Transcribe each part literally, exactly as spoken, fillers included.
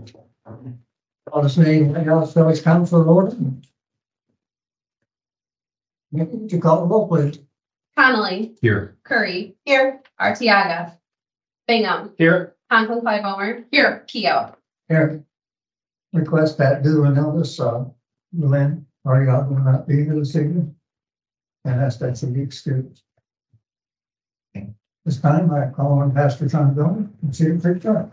Call this meeting, of the Dallas Village Council to order. Would you call the roll, please? Connolly. Here. Curry. Here. Artiaga. Bingham. Here. Conklin Clyde Here. Keo. Here. Request that due a notice, uh, Lynn, are you out will not be here this evening? And that's, that's a big excuse. This time I call on Pastor John Billman and see if they try.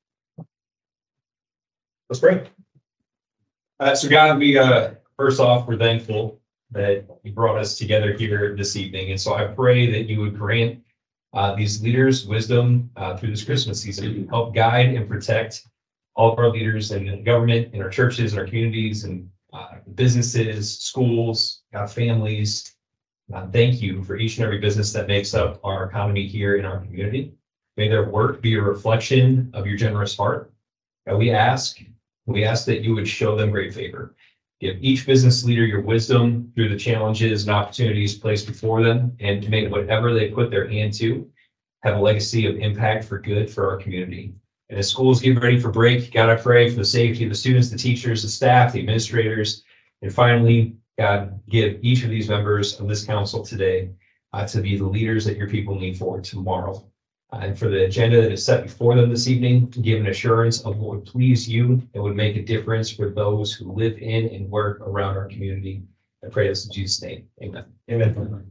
Let's pray. Uh, so God, we, uh, first off, we're thankful that you brought us together here this evening. And so I pray that you would grant uh, these leaders wisdom uh, through this Christmas season, help guide and protect all of our leaders in the government, in our churches, in our communities, and uh, businesses, schools, our families. Uh, thank you for each and every business that makes up our economy here in our community. May their work be a reflection of your generous heart. Uh, we ask, we ask that you would show them great favor. Give each business leader your wisdom through the challenges and opportunities placed before them, and to make whatever they put their hand to have a legacy of impact for good for our community. And as schools get ready for break, God, I pray for the safety of the students, the teachers, the staff, the administrators, and finally, God, give each of these members of this council today uh, to be the leaders that your people need for tomorrow. Uh, and for the agenda that is set before them this evening, give an assurance of what would please you and would make a difference for those who live in and work around our community. I pray this in Jesus' name. Amen. Amen.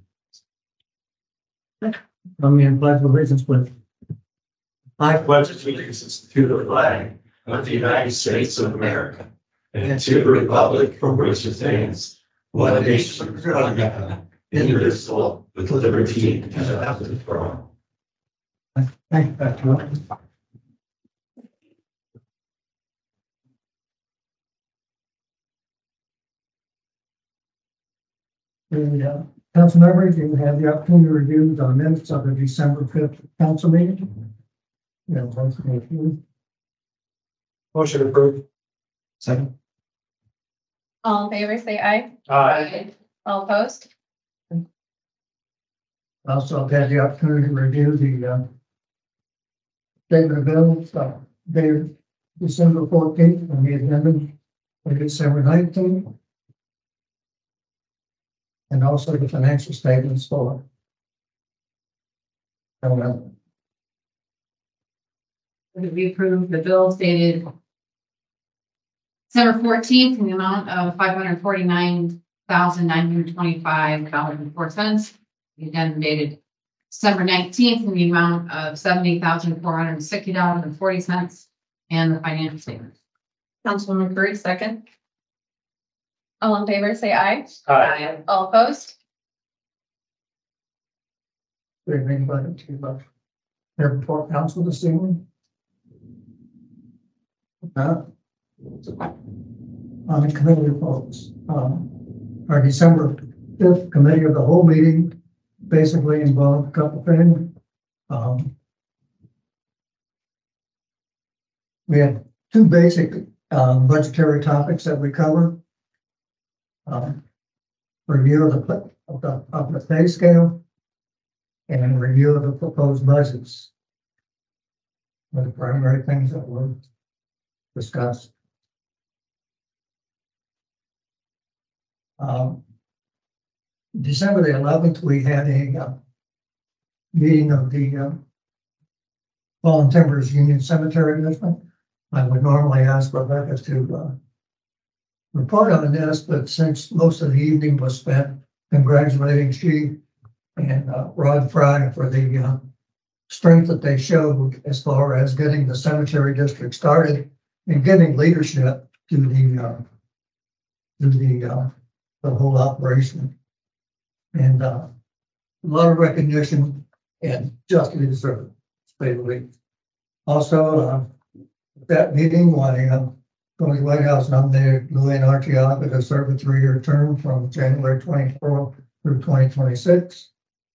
Come in, pledge allegiance, please. I pledge allegiance to the flag of the United States of America and to the republic for which it stands, one nation under God, indivisible, with liberty and justice for all. Thank you, Pastor. The uh, council members, you have the opportunity to review the minutes of the December fifth council meeting. Yeah, motion Motion approved. second. All in favor, say aye. Aye. All opposed? Also, I've had the opportunity to review the uh, statement of bills, uh, dated December fourteenth, and the addendum for December nineteenth. And also the financial statements for November. We approved the bills dated December fourteenth in the amount of five hundred forty-nine thousand nine hundred twenty-five dollars and four cents. The addendum dated December nineteenth in the amount of seventy thousand four hundred sixty dollars and forty cents, and the financial statement. Councilwoman Curry, second. All in favor, say aye. Aye. All opposed? Do you think about it too much? There before council this evening? Uh, on the committee reports, um, our December fifth committee of the whole meeting basically involved a couple things. Um, we had two basic um, budgetary topics that we covered. Um, review of the, of the of the pay scale and review of the proposed budgets. Were the primary things that were discussed. Um, December the eleventh, we had a uh, meeting of the uh, Fallen Timbers Union Cemetery District. I would normally ask Rebecca to uh, report on this, but since most of the evening was spent congratulating she and uh, Rod Fry for the uh, strength that they showed as far as getting the cemetery district started and giving leadership to the uh, to the uh, the whole operation, and uh, a lot of recognition and justly deserved, to say the least. Also, uh, at that meeting, I uh, Tony White House nominated Luann Artiaga to serve a three-year term from January twenty-fourth through twenty twenty-six.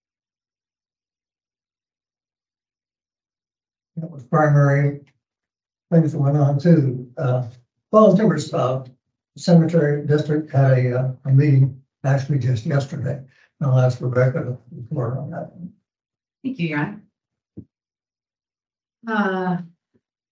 That was primary things that went on too. Uh, Fallen Timbers uh, Cemetery District had a, uh, a meeting actually just yesterday. I'll ask Rebecca to report on that. Thank you, Your Honor. Uh,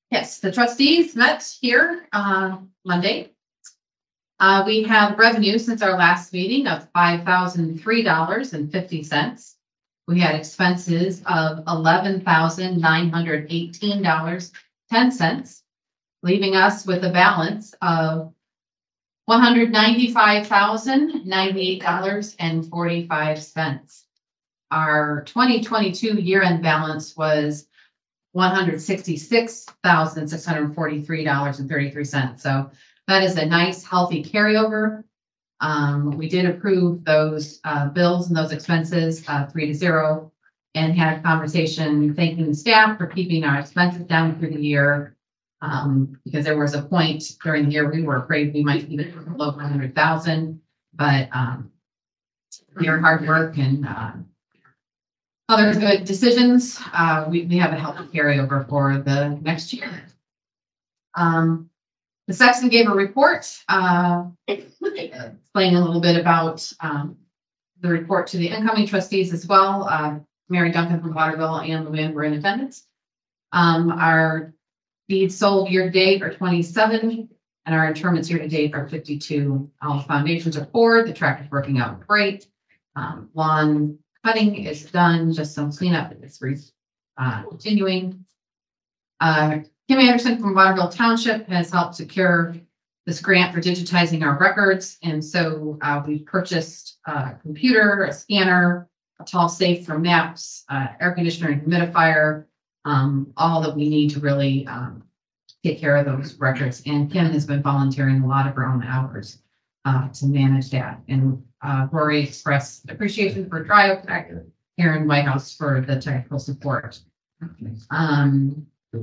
Yes, the trustees met here on Monday. Uh, we have revenue since our last meeting of five thousand three dollars and fifty cents. We had expenses of eleven thousand nine hundred eighteen dollars, ten cents, leaving us with a balance of one hundred ninety-five thousand ninety-eight dollars and forty-five cents. Our twenty twenty-two year-end balance was one hundred sixty-six thousand six hundred forty-three dollars and thirty-three cents. So that is a nice, healthy carryover. Um, we did approve those uh, bills and those expenses uh, three to zero, and had a conversation thanking the staff for keeping our expenses down through the year. Um, because there was a point during the year we were afraid we might be below one hundred thousand, but um, your hard work and uh, other good decisions, uh, we, we have a healthy carryover for the next year. Um, the Sexton gave a report, uh, explaining a little bit about, um, the report to the incoming trustees as well. Uh, Mary Duncan from Waterville and Luann were in attendance. Um, our deeds sold year to date are twenty-seven, and our interments year to date are fifty-two. All the foundations are poured, the tractor's working out great. Um, lawn cutting is done, just some cleanup is uh, continuing. Uh, Kim Anderson from Waterville Township has helped secure this grant for digitizing our records. And so uh, we've purchased a computer, a scanner, a tall safe for maps, uh, air conditioner and humidifier, um, all that we need to really um, take care of those records. And Kim has been volunteering a lot of her own hours uh, to manage that. And uh, Rory expressed appreciation for TriOTech here in White House for the technical support. Um,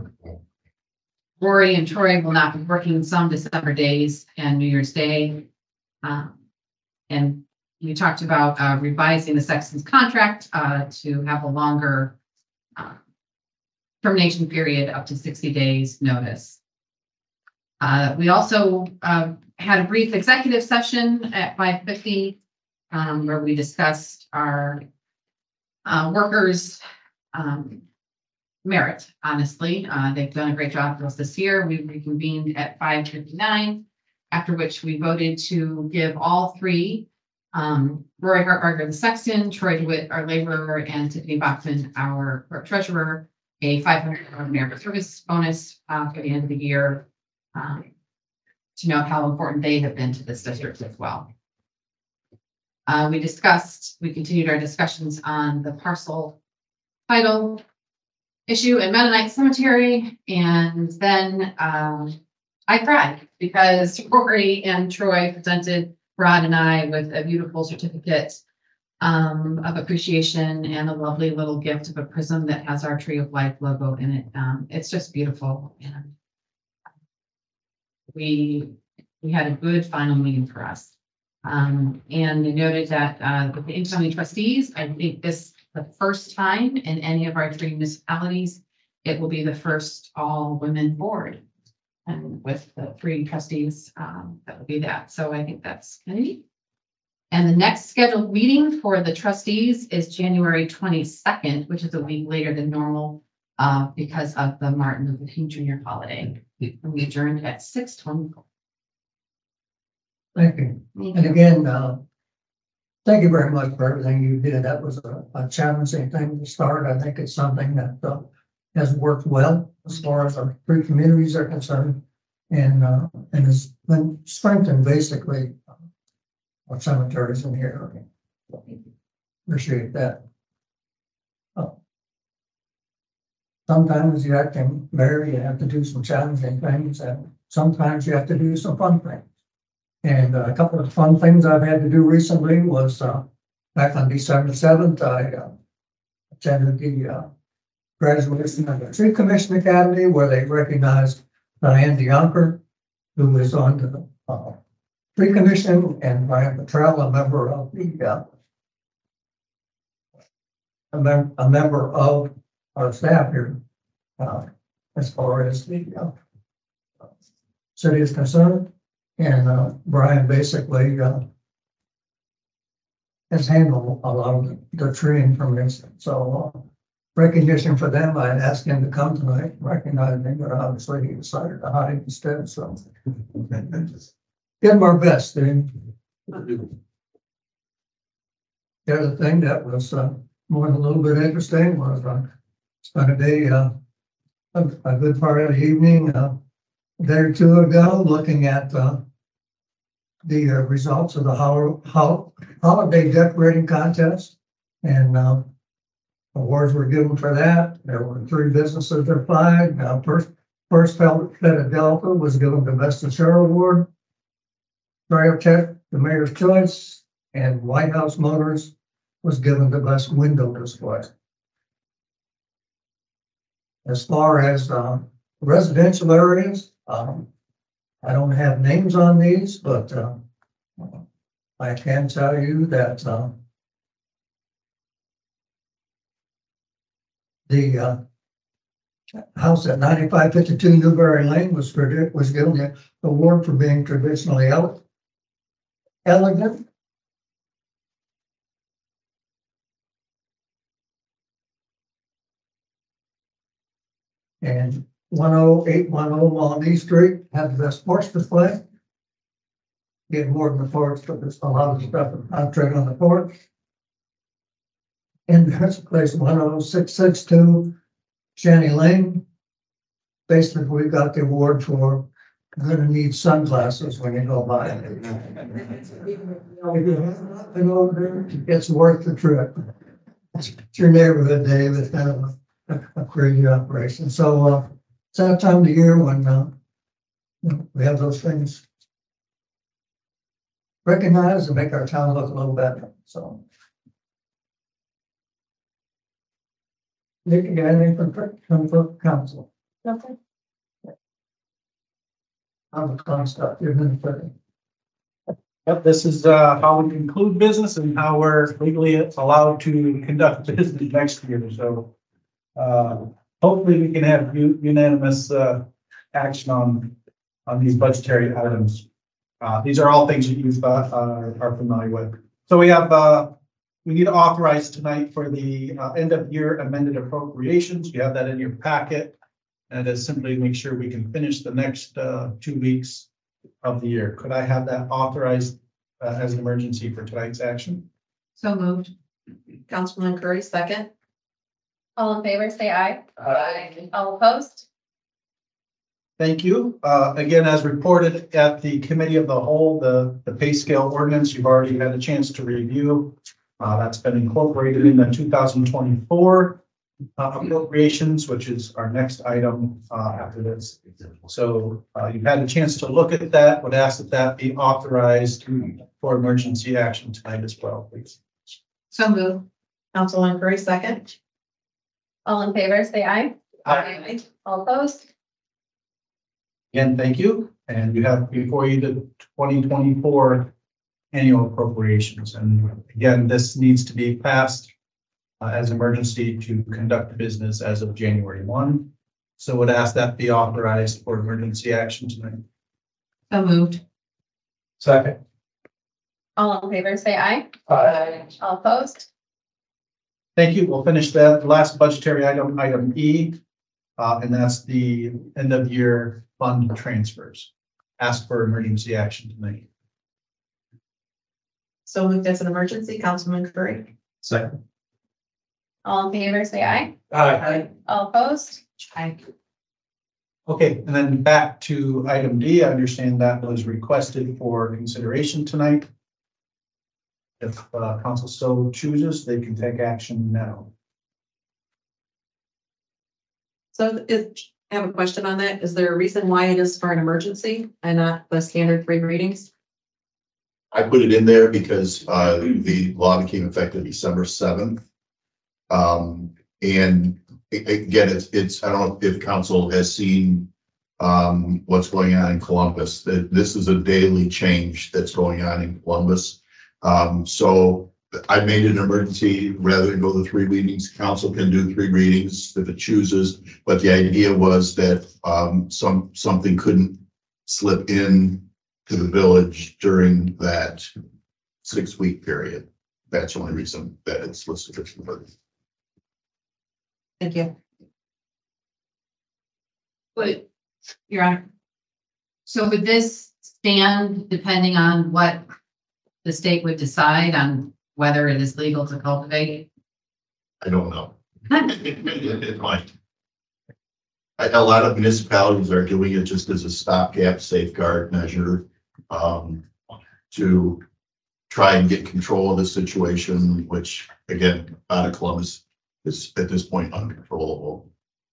Rory and Troy will not be working some December days and New Year's Day. Um, and we talked about uh, revising the Sexton's contract uh, to have a longer uh, termination period up to sixty days notice. Uh, we also uh, had a brief executive session at five fifty um, where we discussed our uh, workers' um, merit, honestly. Uh, they've done a great job for us this year. We reconvened at five fifty-nine, after which we voted to give all three, um, Rory Hartbarger, the Sexton, Troy DeWitt, our laborer, and Tiffany Bachman, our clerk treasurer, a five hundred dollars merit service bonus uh, for the end of the year, um, to note how important they have been to this district as well. Uh, we discussed, we continued our discussions on the parcel title issue in Mennonite Cemetery, and then um, I cried because Rory and Troy presented Rod and I with a beautiful certificate um, of appreciation and a lovely little gift of a prism that has our Tree of Life logo in it. Um, it's just beautiful, and we we had a good final meeting for us. Um, and they noted that uh, with the incoming trustees, I think this the first time in any of our three municipalities, it will be the first all-women board. And with the three trustees, um, that will be that. So I think that's neat. And the next scheduled meeting for the trustees is January twenty-second, which is a week later than normal uh, because of the Martin Luther King Junior holiday. And we adjourned at six twenty. Thank you. And again, uh, thank you very much for everything you did. That was a, a challenging thing to start. I think it's something that uh, has worked well as far as our three communities are concerned, and uh, and has been strengthened basically uh, our cemeteries in here. Appreciate that. Uh, sometimes you have to, Mary, you have to do some challenging things, and sometimes you have to do some fun things. And a couple of fun things I've had to do recently was uh, back on December seventh, I uh, attended the uh, graduation of the Tree Commission Academy, where they recognized Diane DeYonker, who was on the uh, Tree Commission, and Brian Petrell, a member of the uh, a, mem a member of our staff here, uh, as far as the uh, city is concerned. And uh, Brian basically uh, has handled a lot of the, the tree information. So uh, recognition for them. I asked him to come tonight, recognize me, but obviously he decided to hide instead, so. Give him our best, dude. The other thing that was, uh, more than a little bit interesting was, uh, spent a day, uh, a, a good part of the evening, uh, a day or two ago, looking at, uh, the uh, results of the hol- hol- holiday decorating contest. And, uh, awards were given for that. There were three businesses that applied. Uh, first, First Philadelphia was given the Best of Show Award. Tech, the Mayor's Choice, and White House Motors was given the Best Window Display. As far as uh, residential areas, um, I don't have names on these, but uh, I can tell you that uh, the uh, house at ninety-five fifty-two Newberry Lane was tradi- was given the award for being traditionally ele- elegant. And one oh eight one oh Maundy Street had the best porch display. Get more than the porch, but there's a lot of stuff concentrated on the porch. And there's a place one oh six six two Shanny Lane. Basically, we got the award for gonna need sunglasses when you go by. If you have not been over there, it's worth the trip. It's your neighborhood, Dave. It's kind of a, a crazy operation. So uh, it's that time of year when uh, you know, we have those things recognized and make our town look a little better. So. Nick, you got anything from, from, from council? Nothing. On the con stuff, you're gonna put it. Yep, this is uh how we conclude business and how we're legally allowed to conduct business next year, so. Uh, hopefully we can have u- unanimous uh action on, on these budgetary items. Uh, these are all things that you uh are are familiar with. So we have uh, we need to authorize tonight for the uh end of year amended appropriations. You have that in your packet. And it's simply make sure we can finish the next uh two weeks of the year. Could I have that authorized uh, as an emergency for tonight's action? So moved. Councilman Curry, second. All in favor, say aye. Aye. All opposed? Thank you. Uh, again, as reported at the committee of the whole, the, the pay scale ordinance, you've already had a chance to review. Uh, that's been incorporated in the two thousand twenty-four uh, appropriations, which is our next item uh, after this. So uh, you've had a chance to look at that, would ask that that be authorized for emergency action tonight as well, please. So moved. Councilman Curry, second. All in favor, say aye. Aye. All opposed? Again, thank you. And you have before you the twenty twenty-four annual appropriations. And again, this needs to be passed uh, as emergency to conduct business as of January first. So would ask that be authorized for emergency action tonight. So moved. Second. All in favor, say aye. Aye. All opposed? Thank you. We'll finish that last budgetary item, item E. Uh, and that's the end of year fund transfers. Ask for emergency action tonight. So moved as an emergency, Councilman Curry. Second. All in favor, say aye. Aye. All opposed? Aye. Okay, and then back to item D. I understand that was requested for consideration tonight. If uh, council so chooses, they can take action now. So is, I have a question on that. Is there a reason why it is for an emergency and not the standard three readings? I put it in there because uh the law became effective December seventh. Um, and a- again, it's it's, I don't know if council has seen um what's going on in Columbus. That this is a daily change that's going on in Columbus. Um, so I made it an emergency rather than go the three readings. Council can do three readings if it chooses, but the idea was that um some something couldn't slip in to the village during that six week period. That's the only reason that it's listed as an emergency. Thank you. But, Your Honor. So would this stand depending on what the state would decide on whether it is legal to cultivate? I don't know. It it might. I- A lot of municipalities are doing it just as a stopgap safeguard measure, um, to try and get control of the situation, which again, out of Columbus is at this point uncontrollable.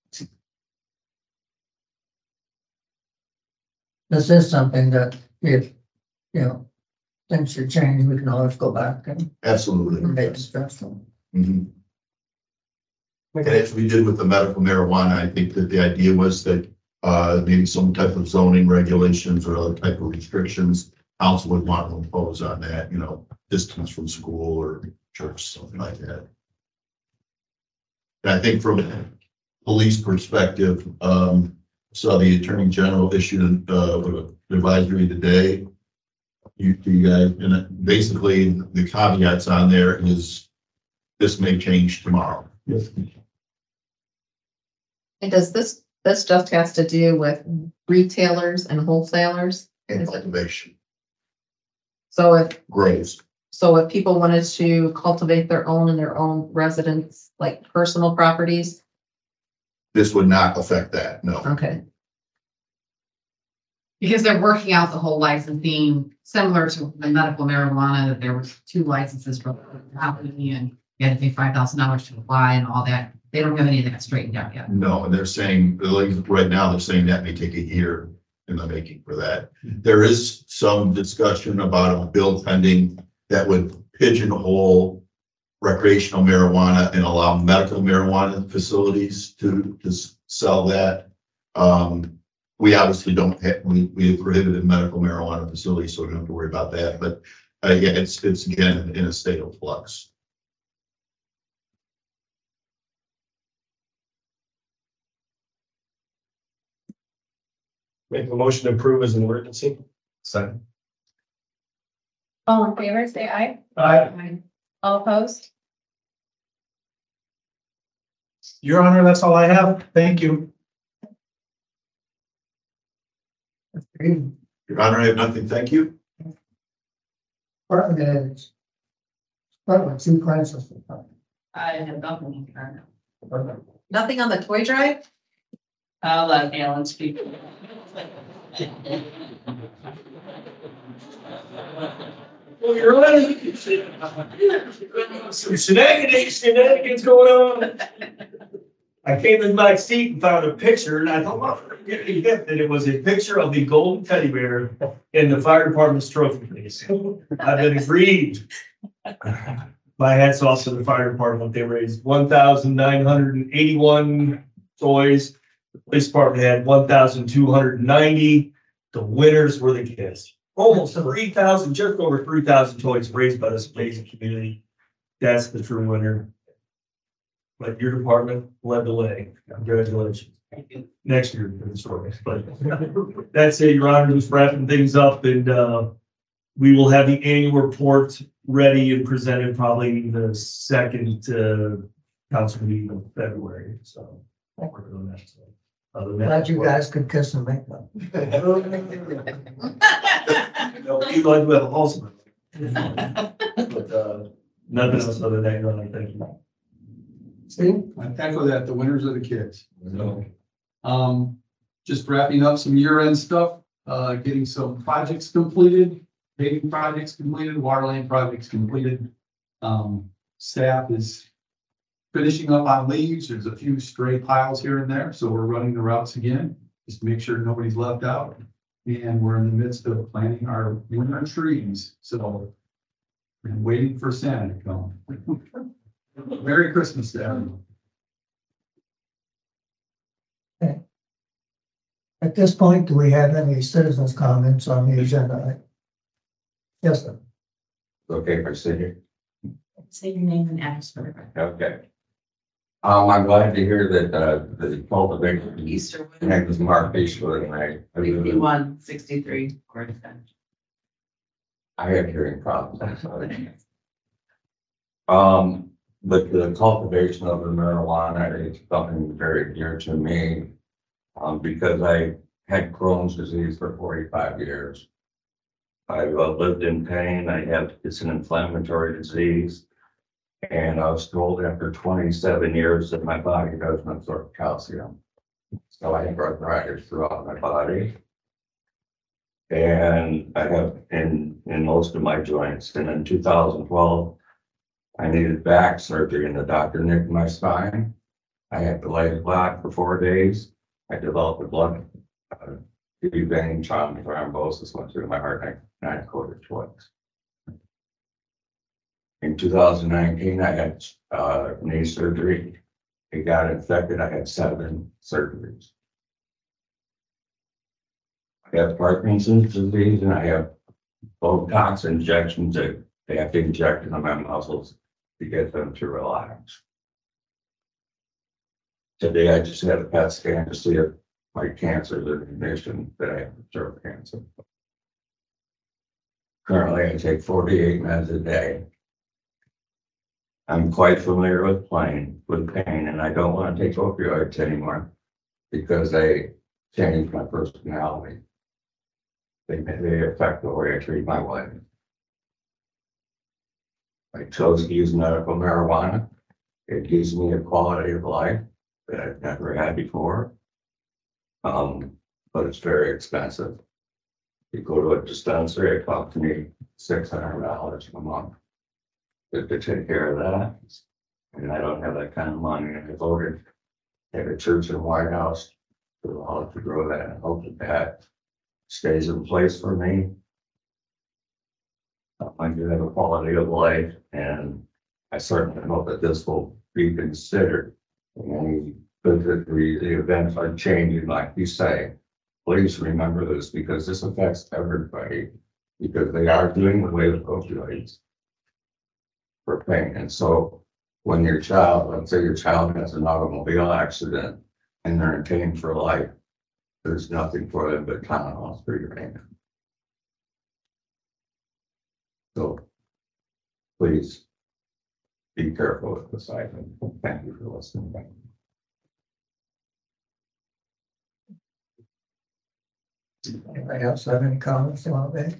This is something that if, you know, things should change, we can always go back and Absolutely. make yes. adjustments. Mhm. And as we did with the medical marijuana, I think that the idea was that uh, maybe some type of zoning regulations or other type of restrictions council would want to impose on that, you know, distance from school or church, something like that. And I think from a police perspective, um, saw the Attorney General issued uh, an advisory today. You, you guys, and it- basically the caveats on there is this may change tomorrow. Yes. And does this, this just has to do with retailers and wholesalers? And cultivation, So if, grows. so if people wanted to cultivate their own in their own residence, like personal properties, This would not affect that, no. okay. Because they're working out the whole licensing, similar to the medical marijuana, that there was two licenses for the company and you had to pay five thousand dollars to apply and all that. They don't have any of that straightened out yet. No, and they're saying, like, right now, they're saying that may take a year in the making for that. There is some discussion about a bill pending that would pigeonhole recreational marijuana and allow medical marijuana facilities to, to s- sell that. Um, we obviously don't have, we, we have prohibited medical marijuana facilities, so we don't have to worry about that, but uh, yeah, it's, it's again in a state of flux. Make a motion to approve as an emergency. Second. All in favor, say aye. Aye. All opposed? Your Honor, that's all I have. Thank you. Your Honor, I have nothing. Thank you. Part of it is, part of two crises. I have nothing. Nothing on the toy drive? I'll let Alan speak. Well, you're right. Some shenanigans, shenanigans going on. I came in my seat and found a picture and I thought, well, get me hip, that it was a picture of the golden teddy bear in the fire department's trophy case. I've been aggrieved. My hats off to the fire department. They raised one thousand nine hundred and eighty-one toys. The police department had one thousand two hundred and ninety. The winners were the kids. Almost three thousand, just over three thousand toys raised by this amazing community. That's the true winner. But your department led the way. Congratulations. Next year, for the story, but that's it, Your Honor, just wrapping things up and, uh, we will have the annual report ready and presented probably the second, uh, council meeting of February, so. Working on that, so. Other than that- Glad you guys could kiss and make up. No, you'd like to have a wholesome. But, uh, nothing else other than that, Your Honor, thank you. Steve? I echo that, the winners are the kids. So, um, just wrapping up some year-end stuff, uh, getting some projects completed, paving projects completed, water line projects completed. Um, staff is finishing up on leaves. There's a few stray piles here and there, so we're running the routes again, just to make sure nobody's left out. And we're in the midst of planting our winter trees, so we're waiting for Santa to come. Merry Christmas to everyone. At this point, do we have any citizens' comments on the agenda? Yes, sir. Okay, if I sit here. Say your name and address for the record. Okay. Um, I'm glad to hear that, uh, the cultivation Easter. and was Mark Eastwood and I. Fifty-one, sixty-three, Gordon. I have hearing problems. I'm sorry. Um, but the cultivation of the marijuana is something very dear to me. Um, because I had Crohn's disease for forty-five years. I've uh, lived in pain. I have, it's an inflammatory disease. And I was told after twenty-seven years that my body doesn't absorb calcium. So I have arthritis throughout my body. And I have in, in most of my joints. And in two thousand twelve, I needed back surgery and the doctor nicked my spine. I had to lay flat for four days. I developed a blood, uh, deep vein trauma thrombosis went through my heart and I coded twice. In two thousand nineteen, I had, uh, knee surgery. It got infected. I had seven surgeries. I have Parkinson's disease and I have Botox injections that they have to inject into my muscles to get them to relax. Today, I just had a P E T scan to see if my cancer is in remission, that I have throat cancer. Currently, I take forty-eight meds a day. I'm quite familiar with pain, with pain, and I don't want to take opioids anymore because they change my personality. They, they affect the way I treat my wife. I chose to use medical marijuana. It gives me a quality of life that I've never had before. Um, but it's very expensive. You go to a dispensary, it costs me six hundred dollars a month to, to take care of that. And I don't have that kind of money. And I voted at a church in White House to allow to grow that and hope that that stays in place for me. I do have a quality of life, and I certainly hope that this will be considered. And the, the, the events are changing, like you say. Please remember this because this affects everybody, because they are doing away with opioids for pain. And so when your child, let's say your child has an automobile accident and they're in pain for life, there's nothing for them but Tylenol for your pain. So please be careful with this item. Thank you for listening. Anybody else have any comments on that?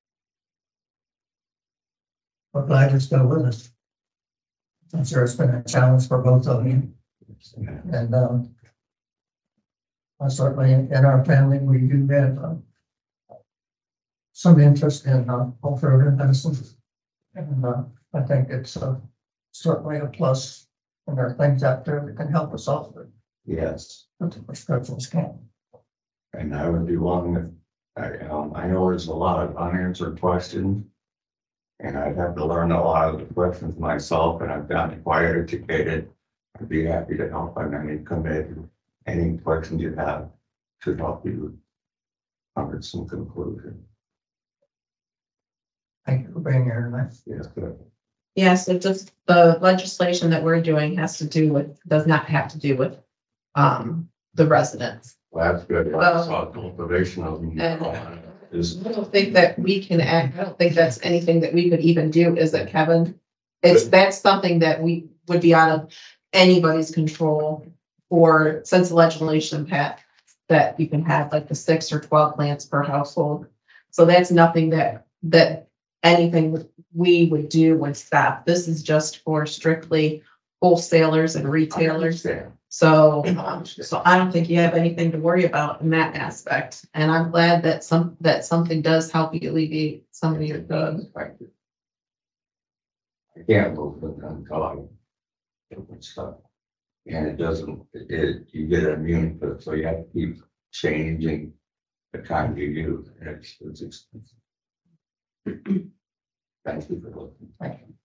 We're glad you're still with us. I'm sure it's been a challenge for both of you. And um, I certainly, in our family, we do have um, some interest in uh, alternative medicines. And uh, I think it's uh, certainly a plus. And there are things out there that can help us all with Yes. what the prescriptions can. And I would be one that, I, um, I know there's a lot of unanswered questions. And I'd have to learn a lot of the questions myself, and I've gotten quite educated. I'd be happy to help on any committee, any questions you have to help you come to some conclusion. Thank you for being here tonight. Yes, good. Yes, it just, the legislation that we're doing has to do with, does not have to do with, um, the residents. Well, that's good. I Well, saw cultivation of marijuana is, I don't think that we can act, I don't think that's anything that we could even do, is it, Kevin? It's, that's something that we would be out of anybody's control for, since the legislation passed, that you can have like the six or twelve plants per household. So that's nothing that, that anything we would do would stop. This is just for strictly wholesalers and retailers. yeah. So, um, so I don't think you have anything to worry about in that aspect. And I'm glad that some, that something does help you alleviate some of your pain. Thank you. I can't move it until I different stuff. And it doesn't, it, you get immune to it, so you have to keep changing the time you use. And it's, it's expensive. Thank you for looking. Thank you.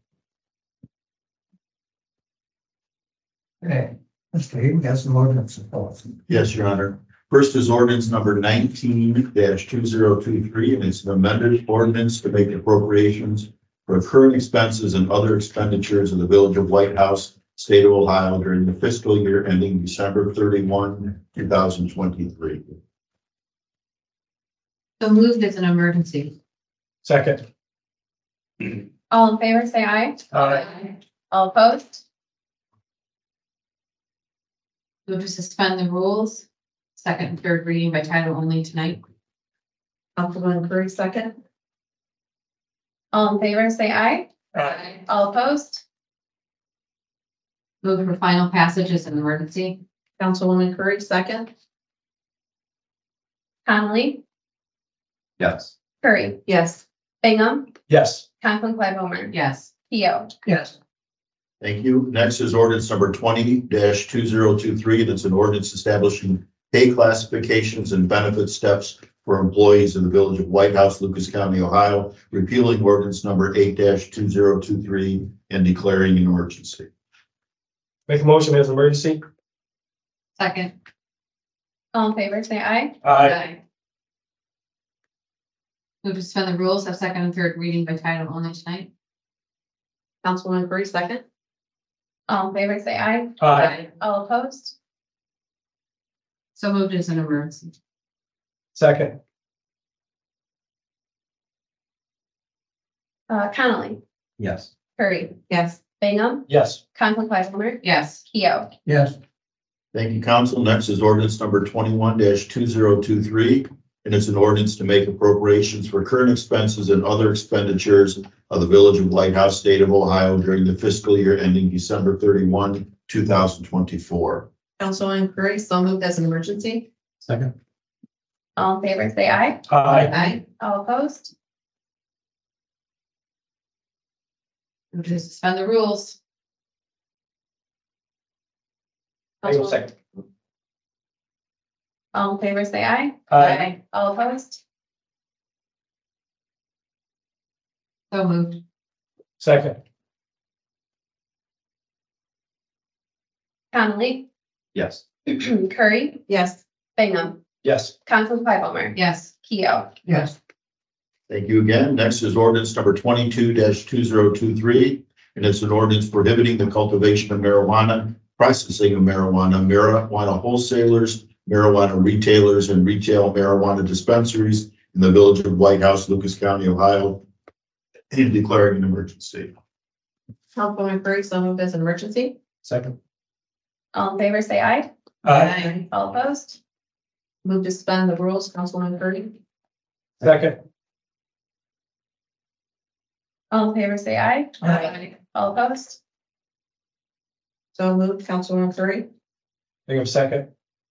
Okay, Mister Eden has some ordinance policy. Yes, Your Honor. First is ordinance number nineteen two zero two three, and it's an amended ordinance to make appropriations for current expenses and other expenditures in the Village of White House, State of Ohio during the fiscal year ending December thirty-first, two thousand twenty-three. So moved as an emergency. Second. All in favor, say aye. Aye. All opposed? Move to suspend the rules, second and third reading by title only tonight. Councilwoman Curry, second. All in favor, say aye. Aye. All opposed? Move for final passage as an emergency. Councilwoman Curry, second. Connolly, Yes. Curry, Yes. Bingham, Yes. Conklin Clyde-Homer, Yes. Keo. Yes. Thank you. Next is ordinance number twenty two zero two three. That's an ordinance establishing pay classifications and benefit steps for employees in the village of White House, Lucas County, Ohio, repealing ordinance number eight two zero two three and declaring an emergency. Make a motion as emergency. Second. All in favor, say aye. Aye. Move to suspend the rules, have second and third reading by title only tonight. Councilwoman Curry, second. All in favor, say aye. Aye. All opposed? So moved as an emergency. Second. Uh, Connolly, Yes. Curry, Yes. Bingham, Yes. Conklin Clyde-Homer, Yes. Keo. Yes. Thank you, council. Next is ordinance number twenty-one two zero two three. And it's an ordinance to make appropriations for current expenses and other expenditures of the village of White House, state of Ohio during the fiscal year ending December thirty-first, two thousand twenty-four. Councilwoman Curry, so moved as an emergency. Second. All in favor, say aye. Aye. Aye. All opposed? Move to suspend the rules. I go second. All in favor, say aye. Aye. All opposed? So moved. Second. Connolly, Yes. Curry, Yes. Bingham, Yes. Conklin Clyde-Homer, Yes. Keo. Yes. Thank you again. Next is ordinance number twenty-two two zero two three. And it's an ordinance prohibiting the cultivation of marijuana, processing of marijuana, marijuana wholesalers, marijuana retailers, and retail marijuana dispensaries in the village of White House, Lucas County, Ohio, and declaring an emergency. Councilwoman Curry, so moved as an emergency. Second. All in favor, say aye. Aye. All opposed? Move to suspend the rules, Councilwoman Curry. Second. All in favor, say aye. Aye. All opposed? So moved, Councilwoman Curry. Make a second.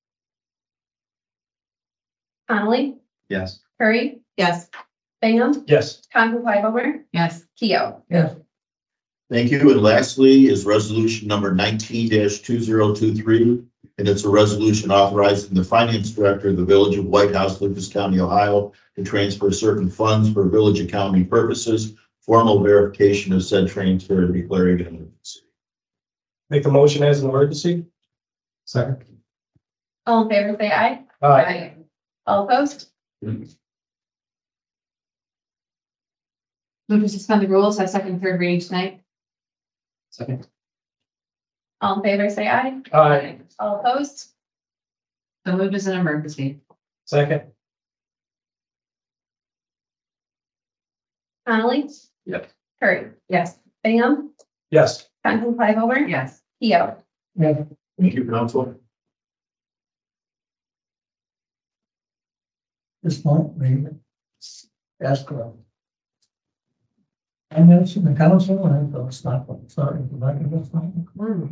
Connolly, Yes. Curry, Yes. Bingham, Yes. Conklin Clyde-Homer, Yes. Keo. Yes. Thank you. And lastly is resolution number nineteen two zero two three. And it's a resolution authorizing the finance director of the village of White House, Lucas County, Ohio, to transfer certain funds for village accounting purposes. Formal verification of said transfer and declaring an emergency. Make a motion as an emergency. Second. All in favor, say aye. Aye. All opposed? Move to suspend the rules, have second and third reading tonight. Second. All in favor, say aye. Aye. All opposed? So moved as an emergency. Second. Connolly, Yes. Curry, Yes. Bingham, Yes. Conklin Clyde-Homer, Yes. Keo. Yes. Thank you, council. This point, we ask for. And that's in the council, and it's not, sorry, if I can just not.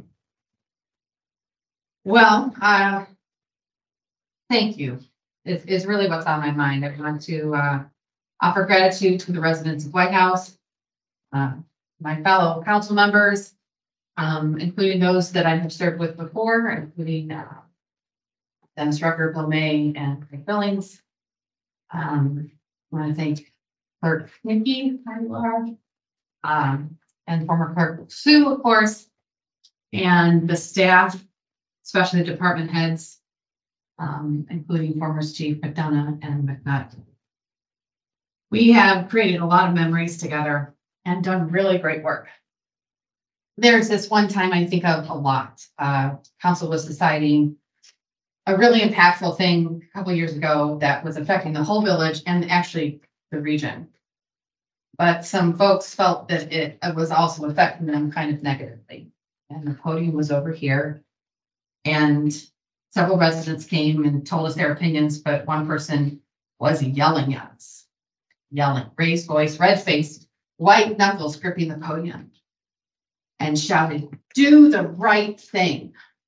Well, uh, thank you. It's, it's really what's on my mind. I want to, uh, offer gratitude to the residents of White House, uh, my fellow council members, um, including those that I have served with before, including, uh, Dennis Rucker, Bill May, and Craig Billings. Um, I want to thank Clerk Nikki, hi, Laura, um, and former Clerk Sue, of course, and the staff, especially the department heads, um, including former Chief McDonough and McNutt. We have created a lot of memories together and done really great work. There's this one time I think of a lot. Uh, council was deciding a really impactful thing a couple years ago that was affecting the whole village and actually the region. But some folks felt that it was also affecting them kind of negatively. And the podium was over here. And several residents came and told us their opinions, but one person was yelling at us. Yelling, raised voice, red face, white knuckles gripping the podium. And shouted, "Do the right thing."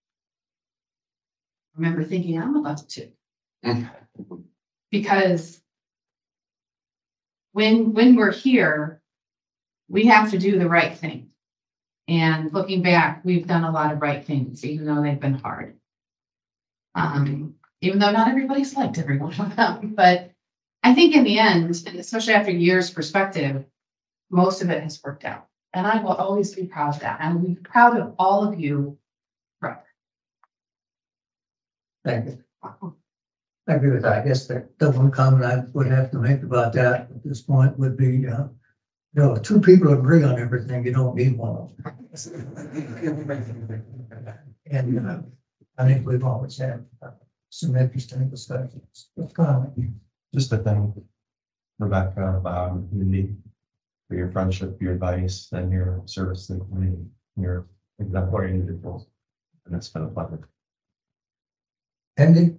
I remember thinking, I'm about to. Because when, when we're here, we have to do the right thing. And looking back, we've done a lot of right things, even though they've been hard. Um, even though not everybody's liked every one of them, but I think in the end, and especially after years perspective, most of it has worked out. And I will always be proud of that. And I'll be proud of all of you forever. Thank you. I agree with that. I guess the, the one comment I would have to make about that at this point would be, uh, you know, if two people agree on everything, you don't need one of them. And, uh, I think we've always had uh, some interesting discussions. Comment. Just to thank Rebecca, Bob, and community for your friendship, your advice, and your service to the community, your exemplary individuals. And it's been a pleasure. Andy?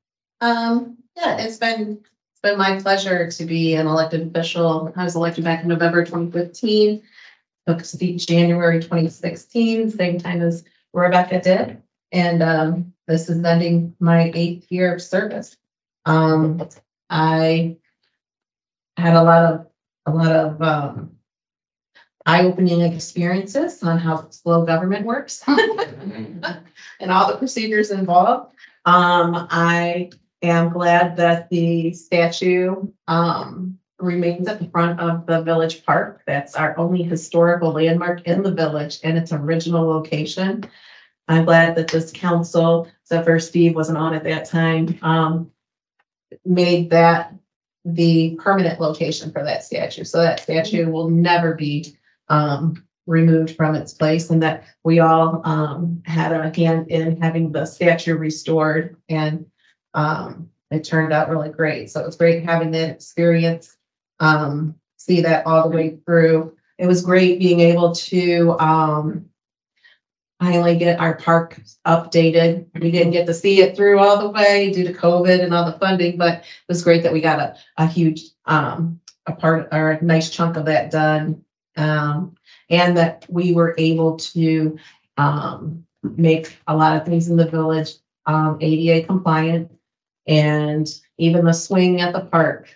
Um, yeah, it's been, it's been my pleasure to be an elected official. I was elected back in November twenty fifteen. Took seat January twenty sixteen, same time as Rebecca did. And um, this is ending my eighth year of service. Um, I had a lot of, a lot of um, eye-opening experiences on how slow government works and all the procedures involved. Um, I am glad that the statue um, remains at the front of the village park. That's our only historical landmark in the village and its original location. I'm glad that this council, except for Steve wasn't on at that time, um, made that the permanent location for that statue. So that statue will never be um, removed from its place, and that we all um, had a hand in having the statue restored, and um, it turned out really great. So it was great having that experience, um, see that all the way through. It was great being able to um, finally get our park updated. We didn't get to see it through all the way due to COVID and all the funding, but it was great that we got a, a huge, um, a part or a nice chunk of that done. Um, and that we were able to, um, make a lot of things in the village, um, A D A compliant, and even the swing at the park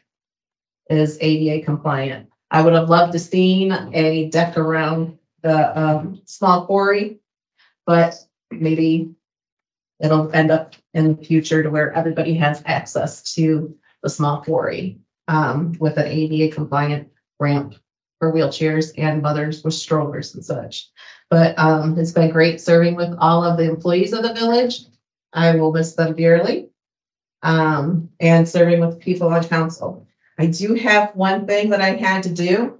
is A D A compliant. I would have loved to seen a deck around the, um, small quarry, but maybe it'll end up in the future to where everybody has access to the small quarry um, with an A D A compliant ramp for wheelchairs and mothers with strollers and such. But um, it's been great serving with all of the employees of the village. I will miss them dearly. Um, and serving with people on council. I do have one thing that I had to do.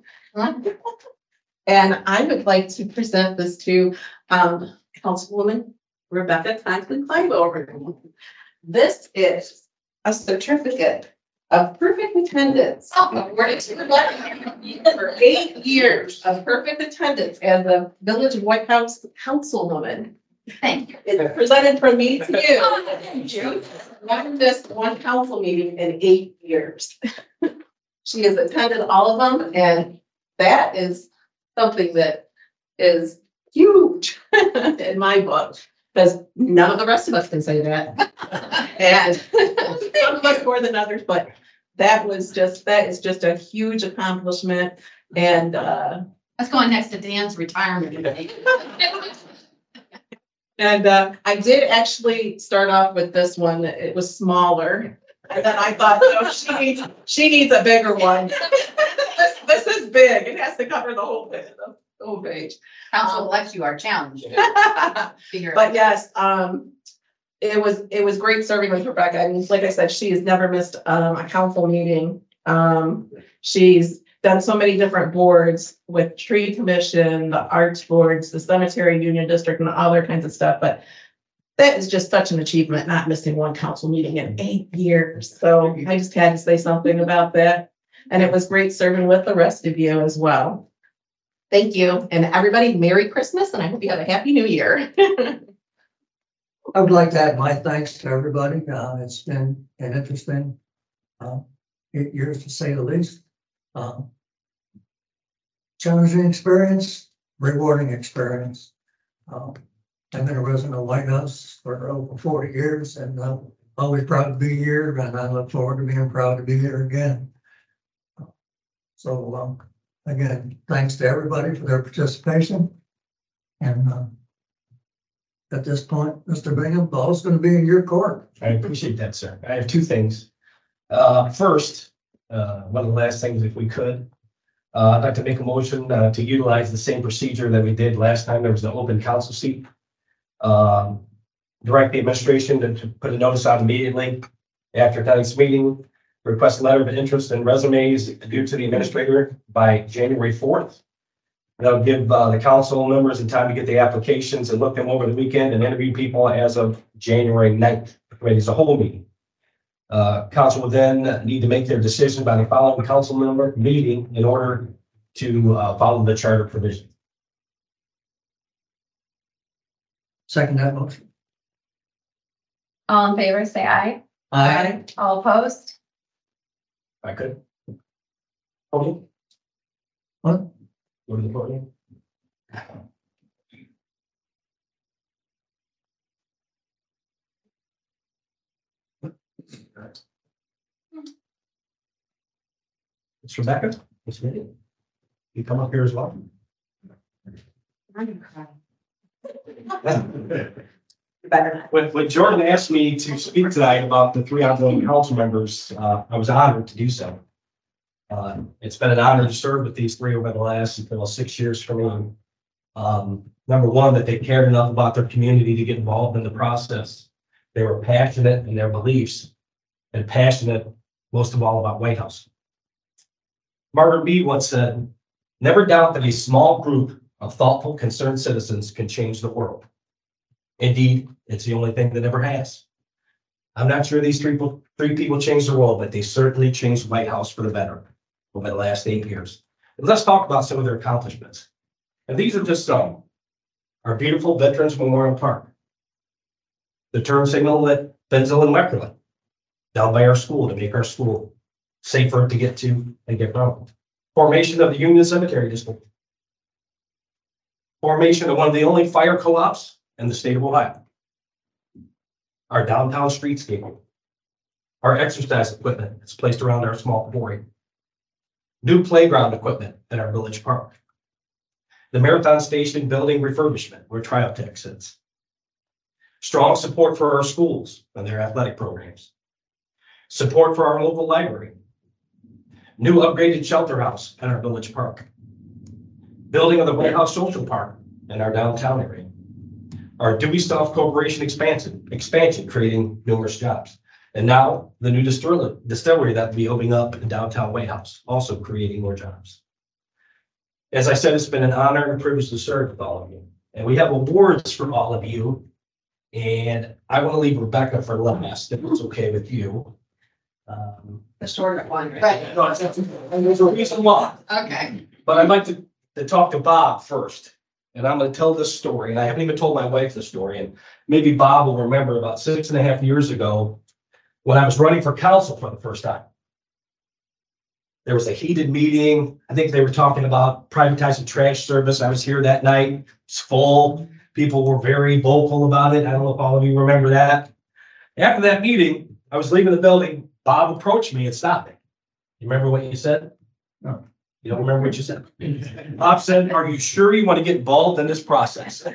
And I would like to present this to um, Councilwoman Rebecca Conklin-Kleinboger. This is a certificate of perfect attendance. For eight years of perfect attendance as the Village of White House Councilwoman. Thank you. It's presented from me to you. You never missed one council meeting in eight years. She has attended all of them, and that is something that is huge in my book, because none of the rest of us can say that. And some of us more than others, but that was just, that is just a huge accomplishment. And uh, That's going next to Dan's retirement. and uh, I did actually start off with this one. It was smaller. And then I thought, no, she needs, she needs a bigger one. this, this is big. It has to cover the whole page. The whole page. Council elects you our challenge. But yes, um, it was, it was great serving with Rebecca. I mean, like I said, she has never missed um, a council meeting. Um, she's done so many different boards with Tree Commission, the Arts Boards, the Cemetery Union District, and other kinds of stuff. But that is just such an achievement, not missing one council meeting in eight years. So I just had to say something about that. And it was great serving with the rest of you as well. Thank you. And everybody, Merry Christmas, and I hope you have a Happy New Year. I would like to add my thanks to everybody. Uh, it's been an interesting, uh, eight years to say the least. Um, challenging experience, rewarding experience. Um, I've been a resident of White House for over forty years and uh, always proud to be here, and I look forward to being proud to be here again. So, um, again, thanks to everybody for their participation. And uh, at this point, Mister Bingham, ball's going to be in your court. I appreciate that, sir. I have two things. Uh, first, uh, one of the last things, if we could, uh, I'd like to make a motion uh, to utilize the same procedure that we did last time there was an open council seat. Um, direct the administration to, to put a notice out immediately after tonight's meeting. Request a letter of interest and resumes due to the administrator by January fourth. That'll give uh, the council members the time to get the applications and look them over the weekend and interview people as of January ninth, committee as a whole meeting. Uh, council will then need to make their decision by the following council member meeting in order to uh, follow the charter provision. Second that motion. All in favor, say aye. Aye. All opposed? If I could. Podium? What? Go to the podium. It's Rebecca. It's ready. You come up here as well. When, when Jordan asked me to speak tonight about the three outgoing council members, uh, I was honored to do so. Uh, it's been an honor to serve with these three over the last, well, six years for me. Um, number one, that they cared enough about their community to get involved in the process. They were passionate in their beliefs and passionate, most of all, about White House. Margaret Mead once said, "Never doubt that a small group of thoughtful, concerned citizens can change the world." Indeed, it's the only thing that ever has. I'm not sure these three people, three people changed the world, but they certainly changed White House for the better over the last eight years. And let's talk about some of their accomplishments. And these are just some. Our beautiful Veterans Memorial Park. The turn signal at Benzel and Weckerly, down by our school to make our school safer to get to and get from. Formation of the Union Cemetery District. Formation of one of the only fire co-ops in the state of Ohio. Our downtown streetscape. Our exercise equipment that's placed around our small quarry. New playground equipment at our village park. The Marathon Station building refurbishment where Triotech sits. Strong support for our schools and their athletic programs. Support for our local library. New upgraded shelter house at our village park. Building of the White House Social Park in our downtown area. Our Dewey Staff Corporation expansion, expansion creating numerous jobs. And now the new distillery, distillery that will be opening up in downtown White House, also creating more jobs. As I said, it's been an honor and a privilege to serve with all of you. And we have awards for all of you. And I want to leave Rebecca for last, if it's okay with you. Um, The short one, right? Right. And there's a reason why. Okay. But I'd like to, to talk to Bob first. And I'm going to tell this story. And I haven't even told my wife the story. And maybe Bob will remember about six and a half years ago when I was running for council for the first time. There was a heated meeting. I think they were talking about privatizing trash service. I was here that night. It's full. People were very vocal about it. I don't know if all of you remember that. After that meeting, I was leaving the building. Bob approached me and stopped me. You remember what you said? No. You don't remember what you said? Bob said, "Are you sure you want to get involved in this process?"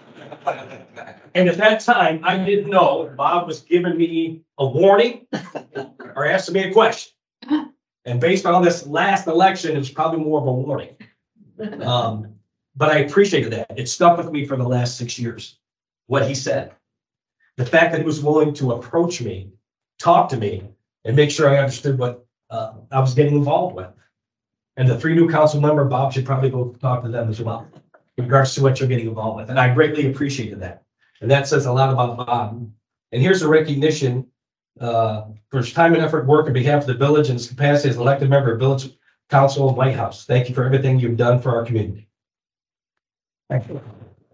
And at that time, I didn't know if Bob was giving me a warning or asking me a question. And based on this last election, it was probably more of a warning. Um, but I appreciated that. It stuck with me for the last six years, what he said. The fact that he was willing to approach me, talk to me, and make sure I understood what uh, I was getting involved with. And the three new council member, Bob should probably go talk to them as well, in regards to what you're getting involved with. And I greatly appreciated that. And that says a lot about Bob. And here's a recognition uh, for his time and effort work on behalf of the village and his capacity as elected member of Village Council and White House. Thank you for everything you've done for our community. Thank you.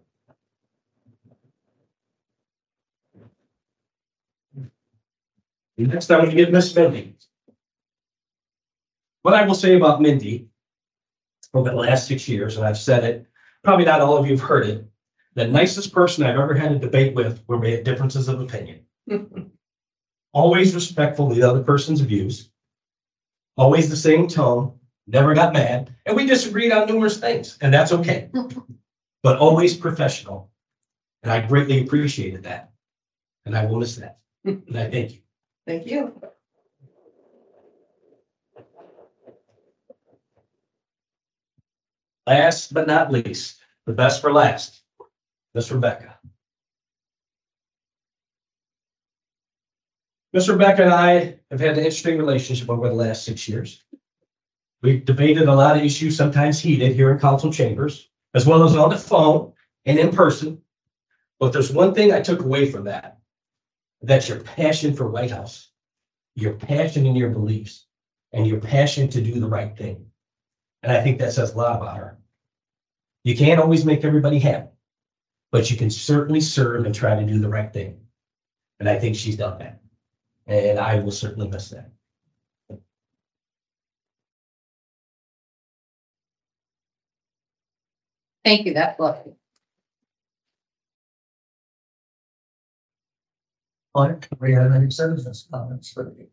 Next, I'm going to get Miss Mindy. What I will say about Mindy over the last six years, and I've said it, probably not all of you have heard it, the nicest person I've ever had a debate with where we had differences of opinion. Always respectful of the other person's views. Always the same tone, never got mad, and we disagreed on numerous things, and that's okay. But always professional. And I greatly appreciated that. And I will miss that. And I thank you. Thank you. Last but not least, the best for last, Miss Rebecca. Miss Rebecca and I have had an interesting relationship over the last six years. We've debated a lot of issues, sometimes heated, here in council chambers, as well as on the phone and in person. But there's one thing I took away from that. That's your passion for White House, your passion in your beliefs, and your passion to do the right thing. And I think that says a lot about her. You can't always make everybody happy, but you can certainly serve and try to do the right thing. And I think she's done that. And I will certainly miss that. Thank you, that's lovely. Mike, do we have any citizens comments for you?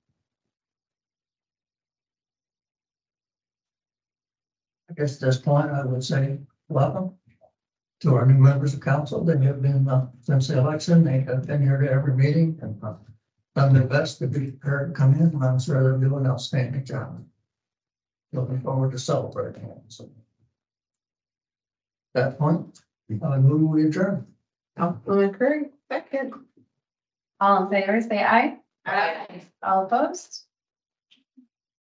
I guess at this point, I would say welcome to our new members of council. They have been, uh, since the election, they have been here to every meeting and uh, done their best to be prepared to come in, and I'm sure they'll do an outstanding job. Looking forward to celebrating it. So at that point, I move we adjourn. Councilwoman Curry, second. All in favor, say aye. Aye. All opposed?